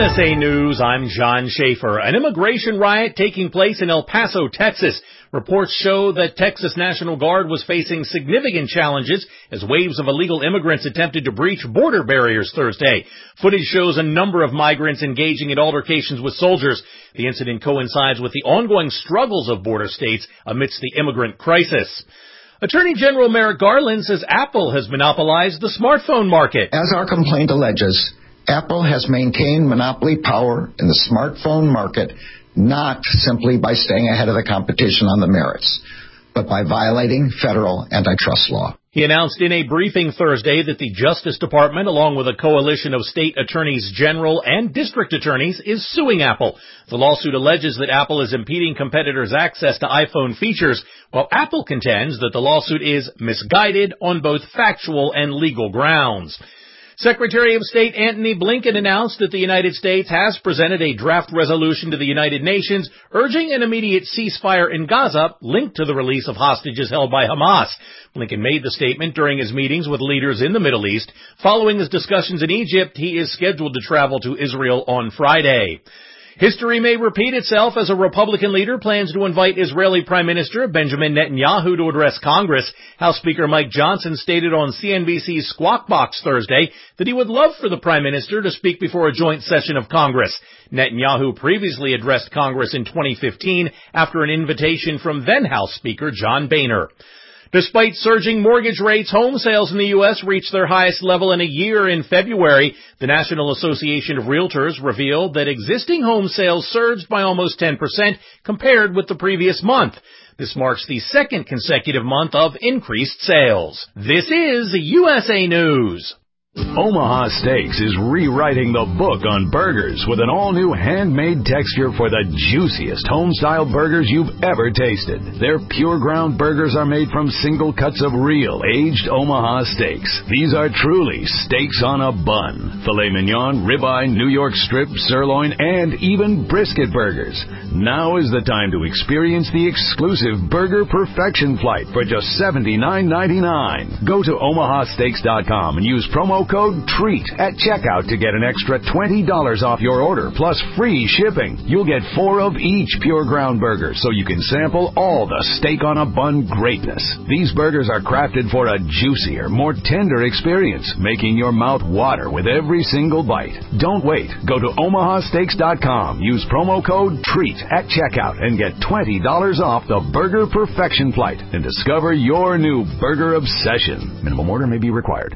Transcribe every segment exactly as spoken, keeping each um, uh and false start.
S A News, I'm John Schaefer. An immigration riot taking place in El Paso, Texas. Reports show that Texas National Guard was facing significant challenges as waves of illegal immigrants attempted to breach border barriers Thursday. Footage shows a number of migrants engaging in altercations with soldiers. The incident coincides with the ongoing struggles of border states amidst the immigrant crisis. Attorney General Merrick Garland says Apple has monopolized the smartphone market. As our complaint alleges, Apple has maintained monopoly power in the smartphone market not simply by staying ahead of the competition on the merits, but by violating federal antitrust law. He announced in a briefing Thursday that the Justice Department, along with a coalition of state attorneys general and district attorneys, is suing Apple. The lawsuit alleges that Apple is impeding competitors' access to iPhone features, while Apple contends that the lawsuit is misguided on both factual and legal grounds. Secretary of State Antony Blinken announced that the United States has presented a draft resolution to the United Nations urging an immediate ceasefire in Gaza linked to the release of hostages held by Hamas. Blinken made the statement during his meetings with leaders in the Middle East. Following his discussions in Egypt, he is scheduled to travel to Israel on Friday. History may repeat itself as a Republican leader plans to invite Israeli Prime Minister Benjamin Netanyahu to address Congress. House Speaker Mike Johnson stated on C N B C's Squawk Box Thursday that he would love for the Prime Minister to speak before a joint session of Congress. Netanyahu previously addressed Congress in twenty fifteen after an invitation from then House Speaker John Boehner. Despite surging mortgage rates, home sales in the U S reached their highest level in a year in February. The National Association of Realtors revealed that existing home sales surged by almost ten percent compared with the previous month. This marks the second consecutive month of increased sales. This is U S A News. Omaha Steaks is rewriting the book on burgers with an all-new handmade texture for the juiciest home-style burgers you've ever tasted. Their pure ground burgers are made from single cuts of real, aged Omaha steaks. These are truly steaks on a bun. Filet mignon, ribeye, New York strip, sirloin, and even brisket burgers. Now is the time to experience the exclusive Burger Perfection Flight for just seventy-nine ninety-nine. Go to omaha steaks dot com and use promo code TREAT at checkout to get an extra twenty dollars off your order, plus free shipping. You'll get four of each pure ground burger, so you can sample all the steak on a bun greatness. These burgers are crafted for a juicier, more tender experience, making your mouth water with every single bite. Don't wait. Go to omaha steaks dot com, use promo code TREAT at checkout, and get twenty dollars off the Burger Perfection Flight and discover your new burger obsession. Minimum order may be required.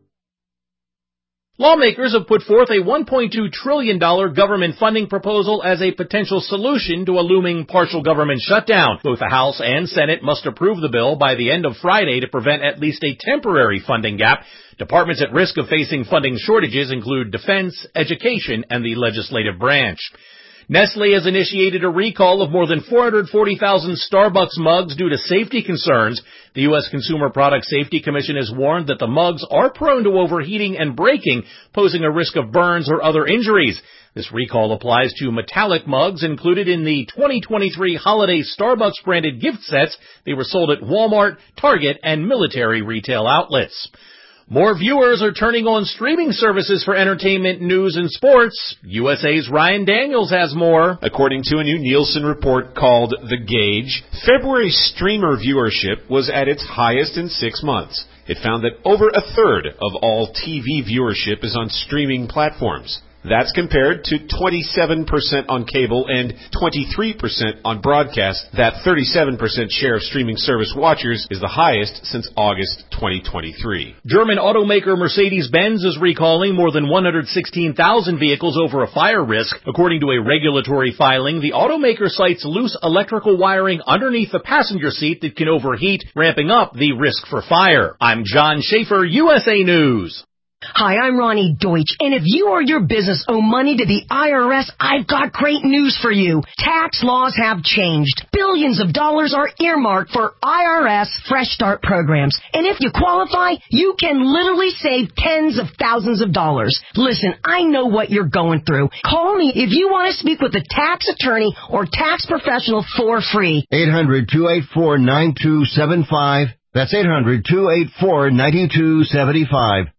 Lawmakers have put forth a one point two trillion dollars government funding proposal as a potential solution to a looming partial government shutdown. Both the House and Senate must approve the bill by the end of Friday to prevent at least a temporary funding gap. Departments at risk of facing funding shortages include defense, education, and the legislative branch. Nestle has initiated a recall of more than four hundred forty thousand Starbucks mugs due to safety concerns. The U S Consumer Product Safety Commission has warned that the mugs are prone to overheating and breaking, posing a risk of burns or other injuries. This recall applies to metallic mugs included in the twenty twenty-three holiday Starbucks branded gift sets. They were sold at Walmart, Target, and military retail outlets. More viewers are turning on streaming services for entertainment, news, and sports. U S A's Ryan Daniels has more. According to a new Nielsen report called The Gauge, February streamer viewership was at its highest in six months. It found that over a third of all T V viewership is on streaming platforms. That's compared to twenty-seven percent on cable and twenty-three percent on broadcast. That thirty-seven percent share of streaming service watchers is the highest since August twenty twenty-three. German automaker Mercedes-Benz is recalling more than one hundred sixteen thousand vehicles over a fire risk. According to a regulatory filing, the automaker cites loose electrical wiring underneath the passenger seat that can overheat, ramping up the risk for fire. I'm John Schaefer, U S A News. Hi, I'm Ronnie Deutsch, and if you or your business owe money to the I R S, I've got great news for you. Tax laws have changed. Billions of dollars are earmarked for I R S Fresh Start programs, and if you qualify, you can literally save tens of thousands of dollars. Listen, I know what you're going through. Call me if you want to speak with a tax attorney or tax professional for free. eight hundred, two eight four, nine two seven five. That's eight hundred, two eight four, nine two seven five.